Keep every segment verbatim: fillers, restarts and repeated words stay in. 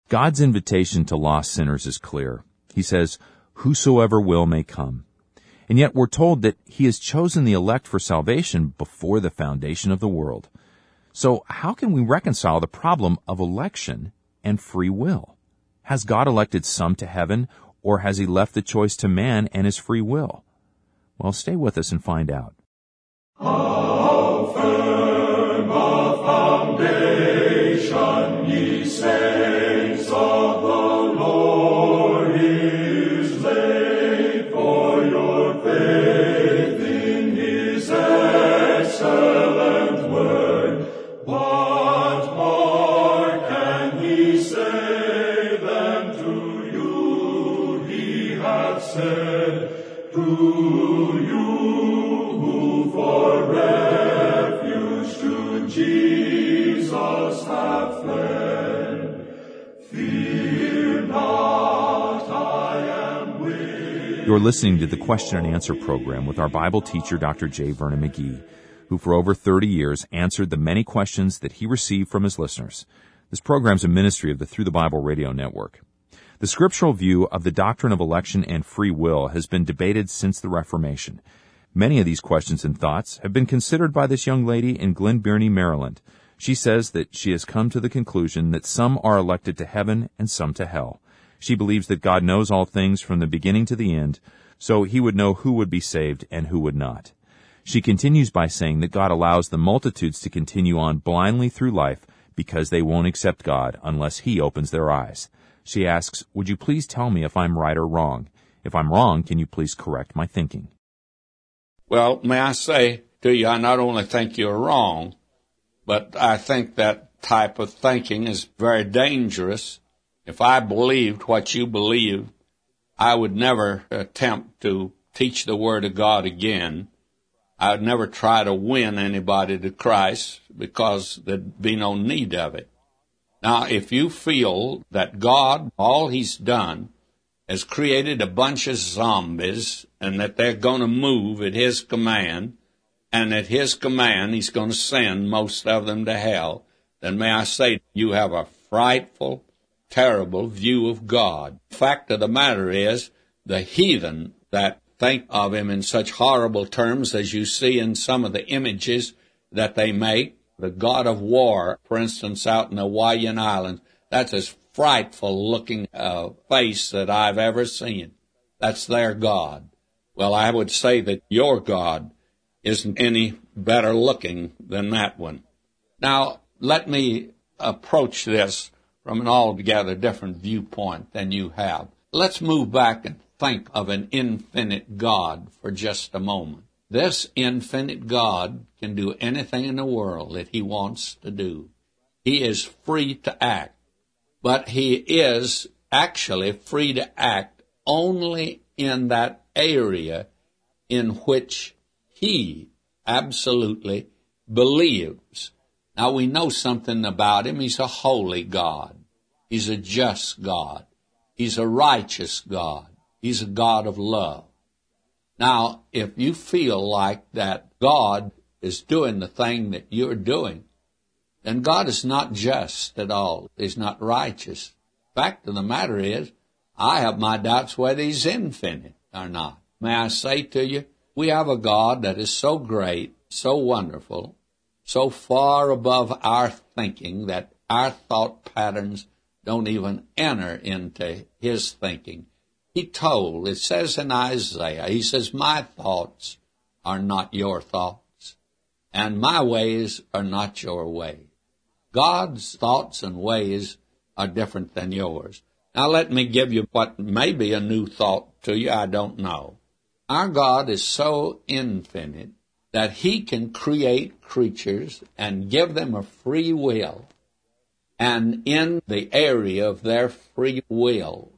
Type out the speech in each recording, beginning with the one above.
God's invitation to lost sinners is clear. He says, "Whosoever will may come." And yet we're told that he has chosen the elect for salvation before the foundation of the world. So how can we reconcile the problem of election and free will? Has God elected some to heaven, or has he left the choice to man and his free will? Well, stay with us and find out. How firm a foundation, ye saints of the Lord, is laid for your faith in his excellent word. What more can he say than to you he hath said, to you who for refuge to Jesus have fled? Fear not, I am with You're listening to the Question and Answer program with our Bible teacher, Doctor J. Vernon McGee, who for over thirty years answered the many questions that he received from his listeners. This program is a ministry of the Through the Bible Radio Network. The scriptural view of the doctrine of election and free will has been debated since the Reformation. Many of these questions and thoughts have been considered by this young lady in Glen Burnie, Maryland. She says that she has come to the conclusion that some are elected to heaven and some to hell. She believes that God knows all things from the beginning to the end, so he would know who would be saved and who would not. She continues by saying that God allows the multitudes to continue on blindly through life because they won't accept God unless he opens their eyes. She asks, "Would you please tell me if I'm right or wrong? If I'm wrong, can you please correct my thinking?" Well, may I say to you, I not only think you're wrong, but I think that type of thinking is very dangerous. If I believed what you believe, I would never attempt to teach the Word of God again. I would never try to win anybody to Christ because there'd be no need of it. Now, if you feel that God, all he's done, has created a bunch of zombies and that they're going to move at his command, and at his command he's going to send most of them to hell, then may I say you have a frightful, terrible view of God. The fact of the matter is, the heathen that think of him in such horrible terms as you see in some of the images that they make, the god of war, for instance, out in the Hawaiian Islands, that's as frightful-looking uh, face that I've ever seen. That's their God. Well, I would say that your God isn't any better looking than that one. Now, let me approach this from an altogether different viewpoint than you have. Let's move back and think of an infinite God for just a moment. This infinite God can do anything in the world that he wants to do. He is free to act, but he is actually free to act only in that area in which he absolutely believes. Now, we know something about him. He's a holy God. He's a just God. He's a righteous God. He's a God of love. Now, if you feel like that God is doing the thing that you're doing, then God is not just at all. He's not righteous. Fact of the matter is, I have my doubts whether he's infinite or not. May I say to you, we have a God that is so great, so wonderful, so far above our thinking that our thought patterns don't even enter into his thinking. He told, it says in Isaiah, he says, my thoughts are not your thoughts, and my ways are not your ways. God's thoughts and ways are different than yours. Now let me give you what may be a new thought to you, I don't know. Our God is so infinite that he can create creatures and give them a free will, and in the area of their free will,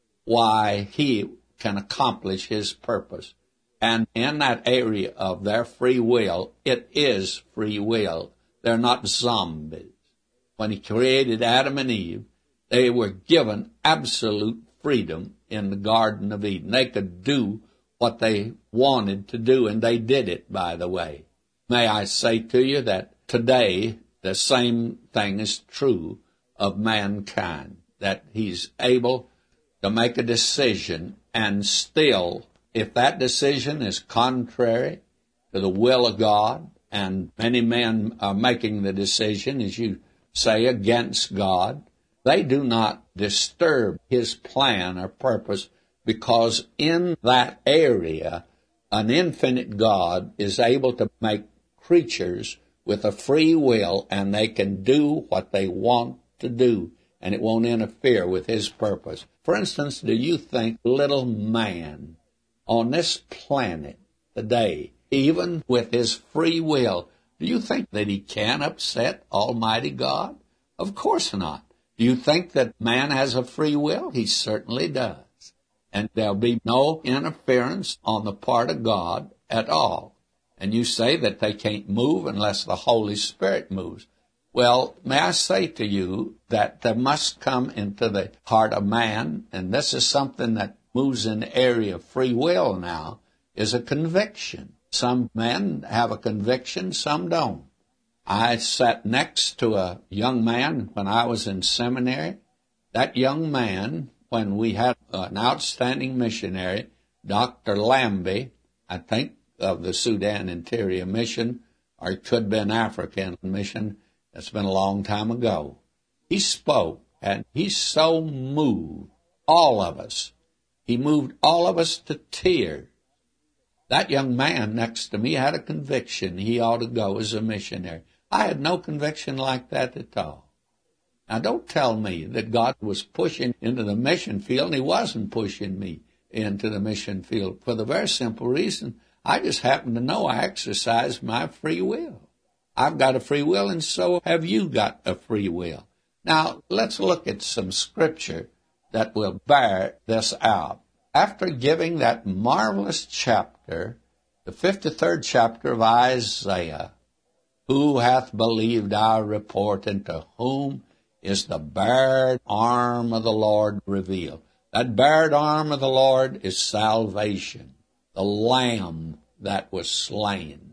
why he can accomplish his purpose. And in that area of their free will, it is free will. They're not zombies. When he created Adam and Eve, they were given absolute freedom in the Garden of Eden. They could do what they wanted to do, and they did it, by the way. May I say to you that today the same thing is true of mankind. that he's able to make a decision, and still, if that decision is contrary to the will of God, and many men are making the decision, as you say, against God, they do not disturb his plan or purpose, because in that area, an infinite God is able to make creatures with a free will, and they can do what they want to do, and it won't interfere with his purpose. For instance, do you think little man on this planet today, even with his free will, do you think that he can upset Almighty God? Of course not. Do you think that man has a free will? He certainly does. And there'll be no interference on the part of God at all. And you say that they can't move unless the Holy Spirit moves. Well, may I say to you that there must come into the heart of man, and this is something that moves in the area of free will now, is a conviction. Some men have a conviction, some don't. I sat next to a young man when I was in seminary. That young man, when we had an outstanding missionary, Doctor Lambie, I think of the Sudan Interior Mission, or it could have been African Mission. That's been a long time ago. He spoke, and he so moved all of us. He moved all of us to tears. That young man next to me had a conviction he ought to go as a missionary. I had no conviction like that at all. Now, don't tell me that God was pushing into the mission field, and he wasn't pushing me into the mission field for the very simple reason I just happen to know I exercise my free will. I've got a free will, and so have you got a free will. Now, let's look at some scripture that will bear this out. After giving that marvelous chapter, the fifty-third chapter of Isaiah, who hath believed our report, and to whom is the bared arm of the Lord revealed? That bared arm of the Lord is salvation, the Lamb that was slain.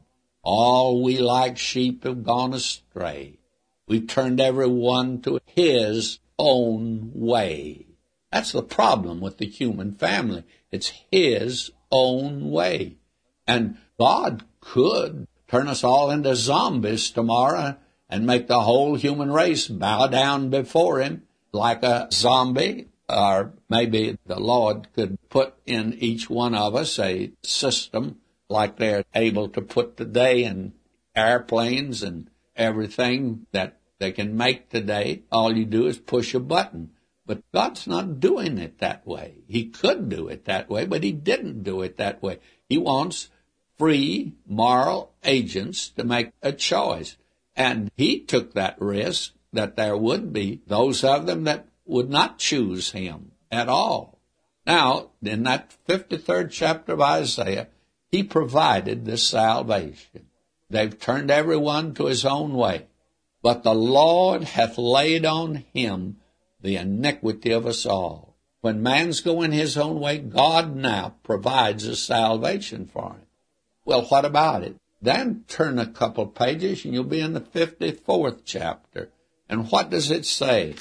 All we like sheep have gone astray. We've turned every one to his own way. That's the problem with the human family. It's his own way. And God could turn us all into zombies tomorrow and make the whole human race bow down before him like a zombie. Or maybe the Lord could put in each one of us a system like they're able to put today in airplanes and everything that they can make today. All you do is push a button. But God's not doing it that way. He could do it that way, but he didn't do it that way. He wants free moral agents to make a choice. And he took that risk that there would be those of them that would not choose him at all. Now, in that fifty-third chapter of Isaiah, he provided this salvation. They've turned everyone to his own way. But the Lord hath laid on him the iniquity of us all. When man's going his own way, God now provides a salvation for him. Well, what about it? Then turn a couple pages and you'll be in the fifty-fourth chapter. And what does it say?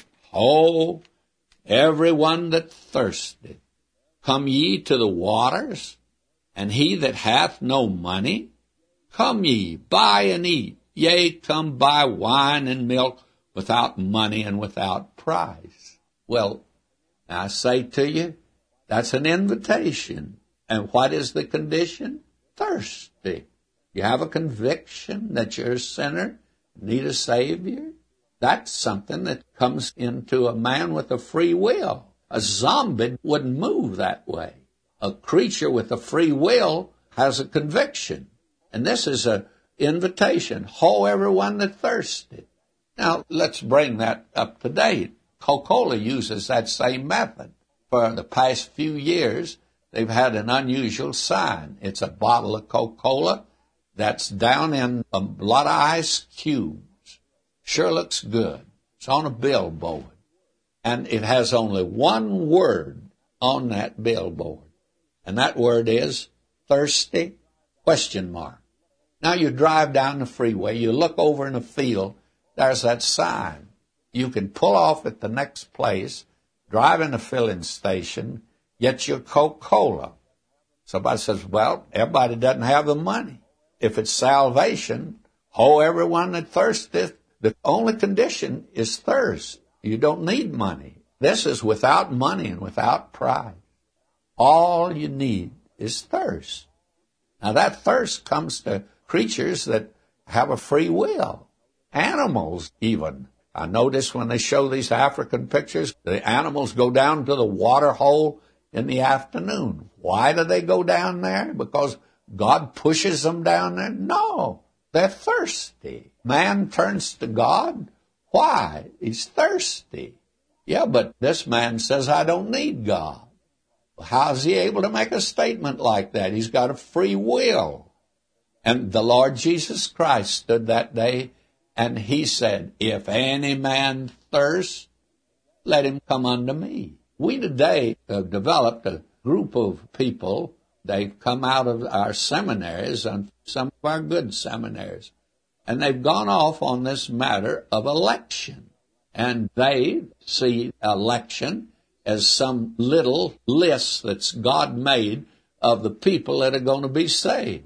Ho, everyone that thirsteth, come ye to the waters, and he that hath no money, come ye, buy and eat. Yea, come buy wine and milk without money and without price. Well, I say to you, that's an invitation. And what is the condition? Thirsty. You have a conviction that you're a sinner, need a Savior. That's something that comes into a man with a free will. A zombie wouldn't move that way. A creature with a free will has a conviction. And this is an invitation. Ho, everyone that thirsteth. Now, let's bring that up to date. Coca-Cola uses that same method. For the past few years, they've had an unusual sign. It's a bottle of Coca-Cola that's down in a lot of ice cubes. Sure looks good. It's on a billboard. And it has only one word on that billboard. And that word is thirsty, question mark. Now you drive down the freeway, you look over in a field, there's that sign. You can pull off at the next place driving a filling station, get your Coca-Cola. Somebody says, well, everybody doesn't have the money. If it's salvation, ho, everyone that thirsteth, the only condition is thirst. You don't need money. This is without money and without pride. All you need is thirst. Now that thirst comes to creatures that have a free will. Animals even. I notice when they show these African pictures, the animals go down to the water hole in the afternoon. Why do they go down there? Because God pushes them down there? No, they're thirsty. Man turns to God. Why? He's thirsty. Yeah, but this man says, I don't need God. How's he able to make a statement like that? He's got a free will. And the Lord Jesus Christ stood that day and he said, if any man thirst, let him come unto me. We today have developed a group of people. They've come out of our seminaries, and some of our good seminaries, and they've gone off on this matter of election. And they see election as some little list that's God made of the people that are going to be saved.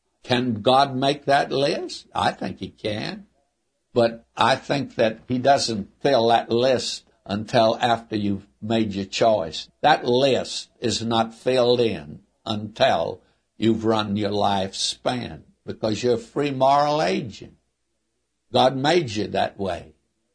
Can God make that list? I think he can. But I think that he doesn't fill that list until after you've made your choice. That list is not filled in until you've run your lifespan, because you're a free moral agent. God made you that way.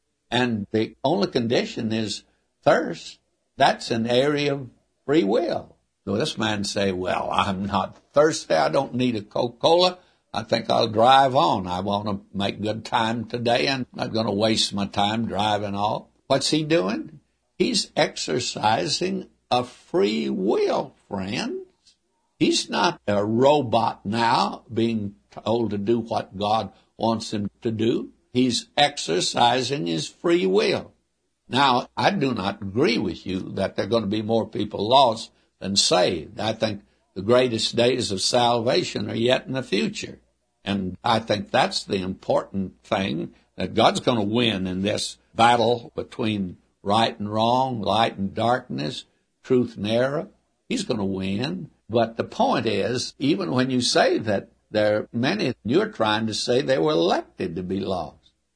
And the only condition is thirst. That's an area of free will. So this man say, well, I'm not thirsty. I don't need a Coca-Cola. I think I'll drive on. I want to make good time today. I'm not going to waste my time driving off. What's he doing? He's exercising a free will, friends. He's not a robot now being told to do what God wants him to do. He's exercising his free will. Now, I do not agree with you that there are going to be more people lost than saved. I think the greatest days of salvation are yet in the future. And I think that's the important thing, that God's going to win in this battle between right and wrong, light and darkness, truth and error. He's going to win. But the point is, even when you say that, there are many, you're trying to say they were elected to be lost.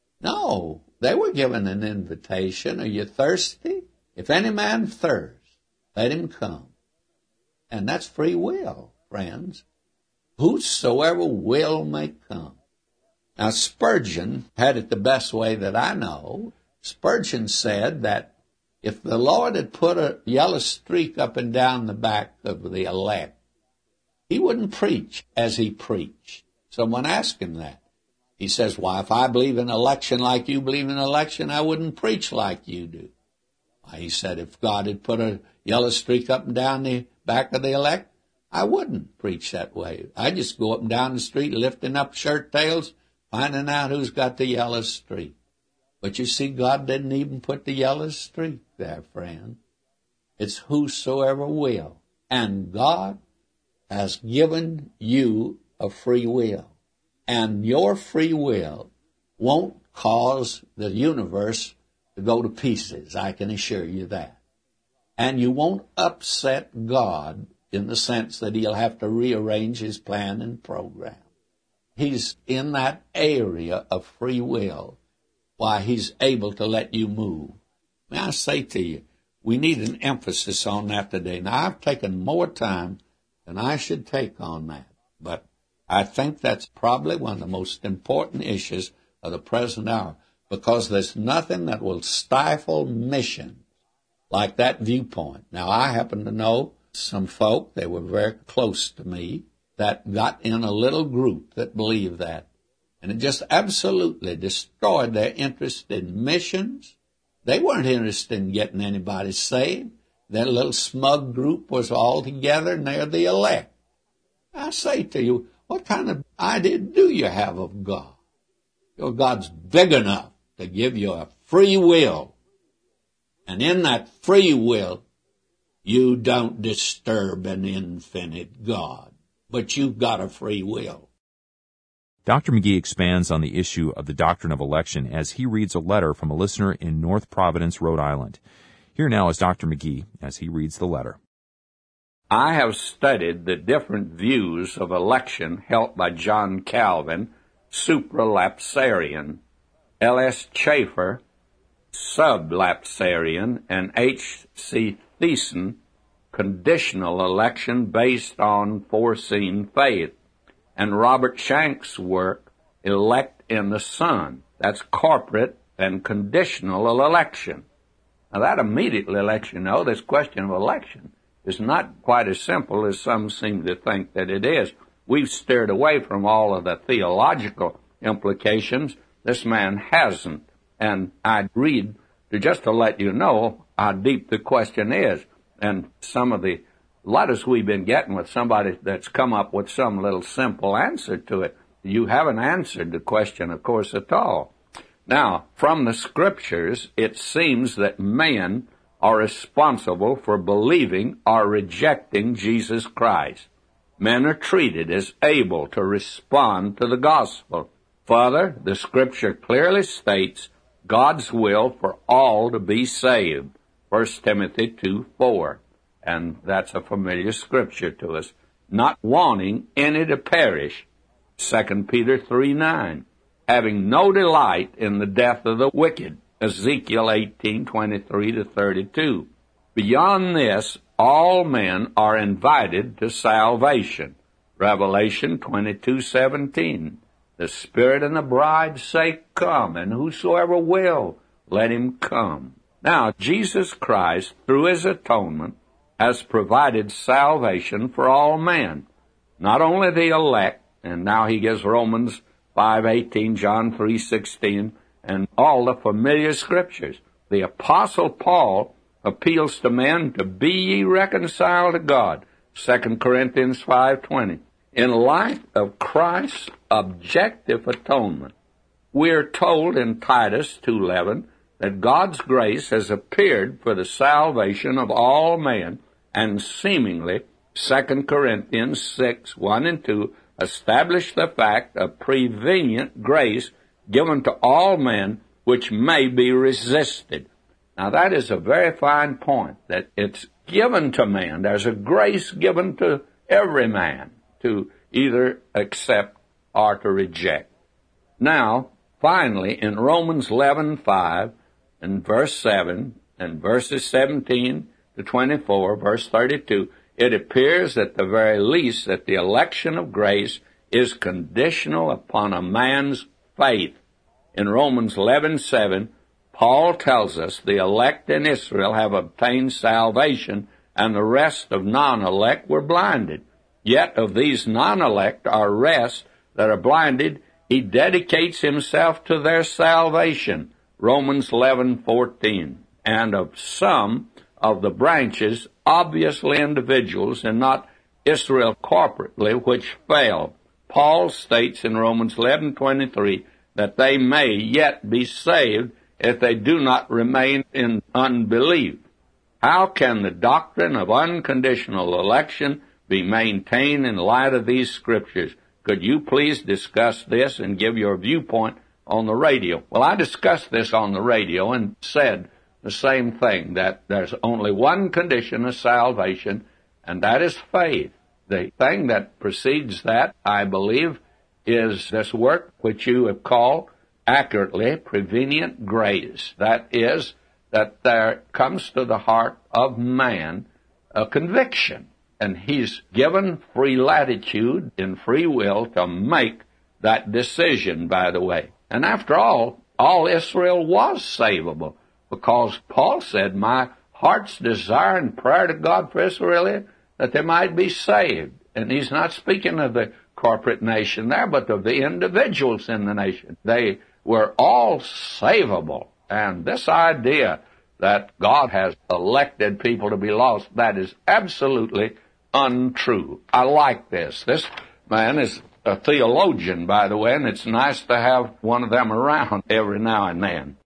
No, they were given an invitation. Are you thirsty? If any man thirst, let him come. And that's free will, friends. Whosoever will may come. Now, Spurgeon had it the best way that I know. Spurgeon said that if the Lord had put a yellow streak up and down the back of the elect, he wouldn't preach as he preached. Someone asked him that. He says, why, if I believe in election like you believe in election, I wouldn't preach like you do. Why, he said, if God had put a yellow streak up and down the back of the elect, I wouldn't preach that way. I just go up and down the street lifting up shirt tails, finding out who's got the yellow streak. But you see, God didn't even put the yellow streak there, friend. It's whosoever will. And God has given you a free will. And your free will won't cause the universe to go to pieces, I can assure you that. And you won't upset God in the sense that he'll have to rearrange his plan and program. He's in that area of free will, why he's able to let you move. May I say to you, we need an emphasis on that today. Now, I've taken more time than I should take on that, but I think that's probably one of the most important issues of the present hour, because there's nothing that will stifle mission like that viewpoint. Now, I happen to know some folk, they were very close to me, that got in a little group that believed that. And it just absolutely destroyed their interest in missions. They weren't interested in getting anybody saved. Their little smug group was all together, and they're the elect. I say to you, what kind of idea do you have of God? Your God's big enough to give you a free will. And in that free will, you don't disturb an infinite God. But you've got a free will. Doctor McGee expands on the issue of the doctrine of election as he reads a letter from a listener in North Providence, Rhode Island. Here now is Doctor McGee as he reads the letter. I have studied the different views of election held by John Calvin, supralapsarian, L S Chafer, sublapsarian, and H C Thiessen, conditional election based on foreseen faith, and Robert Shank's work, Elect in the Son. That's corporate and conditional election. Now that immediately lets you know this question of election is not quite as simple as some seem to think that it is. We've steered away from all of the theological implications. This man hasn't. And I read to just to let you know how deep the question is. And some of the letters we've been getting with somebody that's come up with some little simple answer to it. You haven't answered the question, of course, at all. Now, from the Scriptures, it seems that men are responsible for believing or rejecting Jesus Christ. Men are treated as able to respond to the gospel. Further, the Scripture clearly states God's will for all to be saved. First Timothy two four. And that's a familiar Scripture to us. Not wanting any to perish. Second Peter three nine. Having no delight in the death of the wicked. Ezekiel eighteen twenty-three to thirty-two. Beyond this, all men are invited to salvation. Revelation twenty-two seventeen. The Spirit and the bride say, Come, and whosoever will, let him come. Now, Jesus Christ, through his atonement, has provided salvation for all men. Not only the elect, and now he gives Romans five eighteen, John three sixteen, and all the familiar Scriptures. The Apostle Paul appeals to men to be ye reconciled to God. Second Corinthians five twenty. In light of Christ's objective atonement, we are told in Titus two eleven that God's grace has appeared for the salvation of all men, and seemingly Second Corinthians six one and two establish the fact of prevenient grace given to all men, which may be resisted. Now that is a very fine point, that it's given to man. There's a grace given to every man to either accept or to reject. Now, finally, in Romans eleven five and verse seven and verses seventeen to twenty-four, verse thirty-two, it appears at the very least that the election of grace is conditional upon a man's faith. In Romans eleven seven, Paul tells us the elect in Israel have obtained salvation, and the rest of non-elect were blinded. Yet of these non-elect or rest that are blinded, he dedicates himself to their salvation. Romans eleven fourteen. And of some of the branches, obviously individuals and not Israel corporately, which fell. Paul states in Romans eleven twenty-three that they may yet be saved if they do not remain in unbelief. How can the doctrine of unconditional election be maintained in light of these Scriptures? Could you please discuss this and give your viewpoint on the radio? Well, I discussed this on the radio and said the same thing, that there's only one condition of salvation, and that is faith. The thing that precedes that, I believe, is this work which you have called accurately prevenient grace. That is, that there comes to the heart of man a conviction, and he's given free latitude and free will to make that decision, by the way. And after all, all Israel was savable, because Paul said, my heart's desire and prayer to God for Israel is that they might be saved. And he's not speaking of the corporate nation there, but of the individuals in the nation. They were all savable. And this idea that God has elected people to be lost, that is absolutely untrue. I like this. This man is a theologian, by the way, and it's nice to have one of them around every now and then.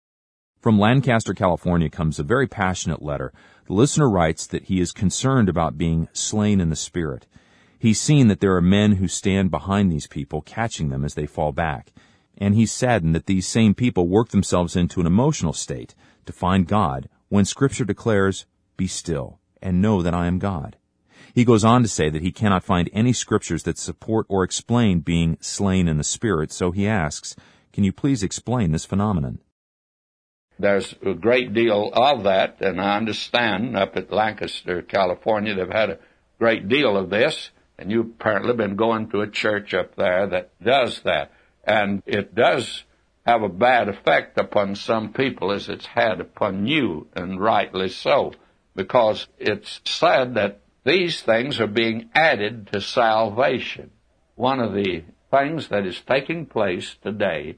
From Lancaster, California, comes a very passionate letter. The listener writes that he is concerned about being slain in the Spirit. He's seen that there are men who stand behind these people, catching them as they fall back. And he's saddened that these same people work themselves into an emotional state to find God when Scripture declares, "Be still, and know that I am God." He goes on to say that he cannot find any scriptures that support or explain being slain in the Spirit, so he asks, can you please explain this phenomenon? There's a great deal of that, and I understand up at Lancaster, California, they've had a great deal of this, and you've apparently been going to a church up there that does that. And it does have a bad effect upon some people as it's had upon you, and rightly so, because it's said that these things are being added to salvation. One of the things that is taking place today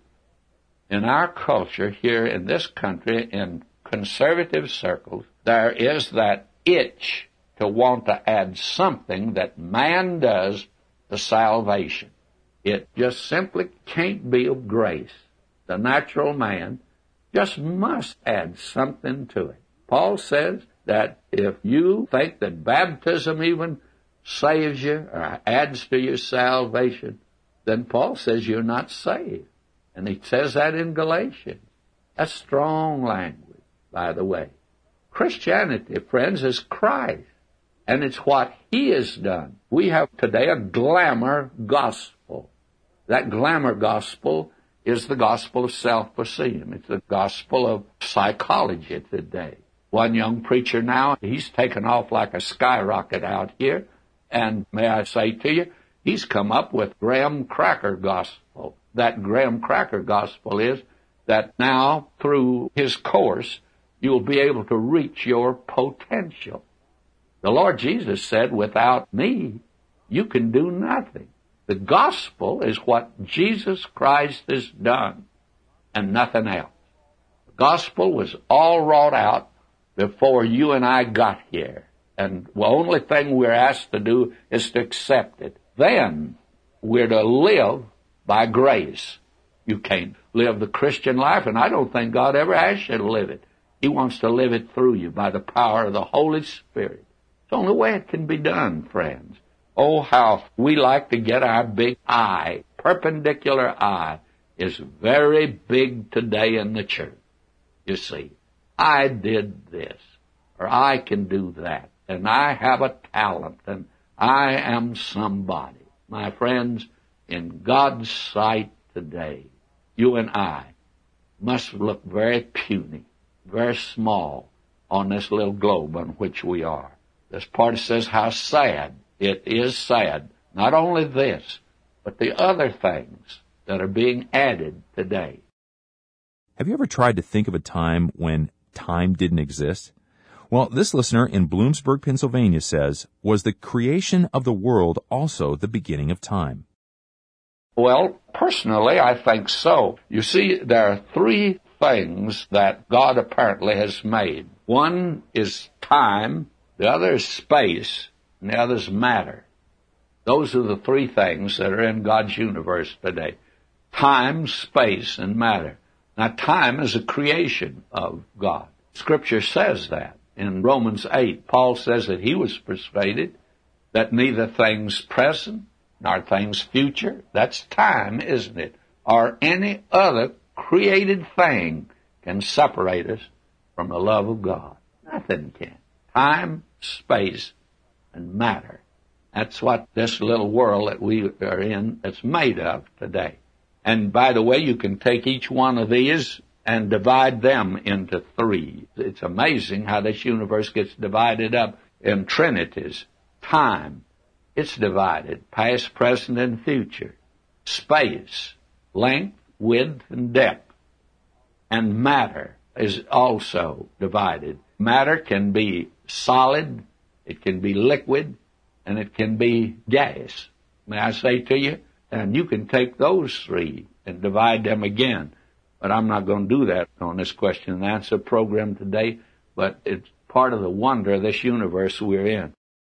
in our culture here in this country, in conservative circles, there is that itch to want to add something that man does to salvation. It just simply can't be of grace. The natural man just must add something to it. Paul says that if you think that baptism even saves you or adds to your salvation, then Paul says you're not saved. And he says that in Galatians. That's strong language, by the way. Christianity, friends, is Christ. And it's what he has done. We have today a glamour gospel. That glamour gospel is the gospel of self-esteem. It's the gospel of psychology today. One young preacher now, he's taken off like a skyrocket out here. And may I say to you, he's come up with Graham Cracker gospel. That Graham Cracker gospel is that now, through his course, you'll be able to reach your potential. The Lord Jesus said, without me, you can do nothing. The gospel is what Jesus Christ has done, and nothing else. The gospel was all wrought out before you and I got here. And the only thing we're asked to do is to accept it. Then we're to live by grace. You can't live the Christian life, and I don't think God ever asked you to live it. He wants to live it through you by the power of the Holy Spirit. It's the only way it can be done, friends. Oh, how we like to get our big I. Perpendicular I is very big today in the church. You see, I did this, or I can do that, and I have a talent, and I am somebody. My friends, in God's sight today, you and I must look very puny, very small on this little globe on which we are. This part says how sad. It is sad. Not only this, but the other things that are being added today. Have you ever tried to think of a time when time didn't exist? Well, this listener in Bloomsburg, Pennsylvania says, was the creation of the world also the beginning of time? Well, personally, I think so. You see, there are three things that God apparently has made. One is time, the other is space, and the other is matter. Those are the three things that are in God's universe today. Time, space, and matter. Now, time is a creation of God. Scripture says that. In Romans eight, Paul says that he was persuaded that neither things present nor things future, that's time, isn't it, or any other created thing can separate us from the love of God. Nothing can. Time, space, and matter. That's what this little world that we are in is made of today. And by the way, you can take each one of these and divide them into three. It's amazing how this universe gets divided up in trinities. Time, it's divided, past, present, and future. Space, length, width, and depth. And matter is also divided. Matter can be solid, it can be liquid, and it can be gas. May I say to you? And you can take those three and divide them again. But I'm not going to do that on this question and answer program today, but it's part of the wonder of this universe we're in.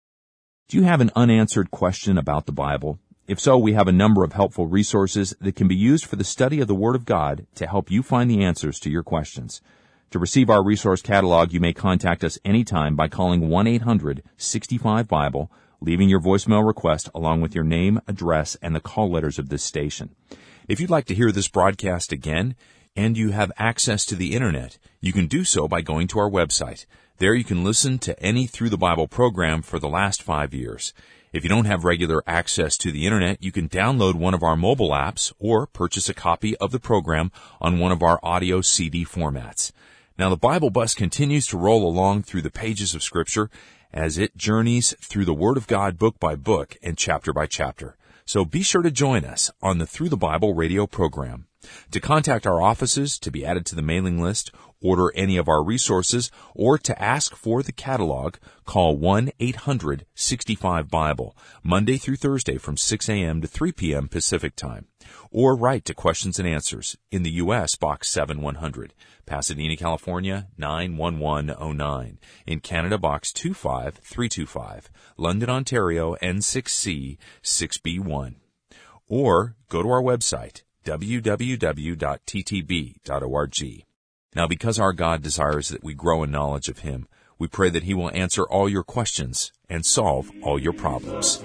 Do you have an unanswered question about the Bible? If so, we have a number of helpful resources that can be used for the study of the Word of God to help you find the answers to your questions. To receive our resource catalog, you may contact us anytime by calling one eight hundred sixty-five Bible, leaving your voicemail request along with your name, address, and the call letters of this station. If you'd like to hear this broadcast again, and you have access to the Internet, you can do so by going to our website. There you can listen to any Through the Bible program for the last five years. If you don't have regular access to the Internet, you can download one of our mobile apps or purchase a copy of the program on one of our audio C D formats. Now, the Bible Bus continues to roll along through the pages of Scripture as it journeys through the Word of God book by book and chapter by chapter. So be sure to join us on the Through the Bible radio program. To contact our offices, to be added to the mailing list, order any of our resources, or to ask for the catalog, call one eight hundred sixty-five Bible, Monday through Thursday from six a.m. to three p.m. Pacific Time. Or write to Questions and Answers, in the U S Box seven one hundred, Pasadena, California, nine one one oh nine. In Canada, Box two five three two five, London, Ontario, N six C six B one. Or go to our website, w w w dot t t b dot org. Now, because our God desires that we grow in knowledge of Him, we pray that He will answer all your questions and solve all your problems.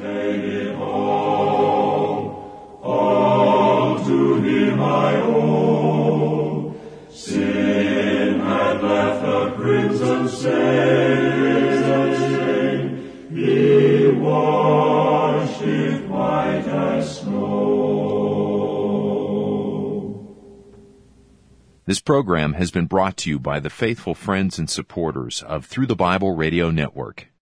All to Him I owe. Sin had left a crimson stain. He washed it white as snow. This program has been brought to you by the faithful friends and supporters of Through the Bible Radio Network.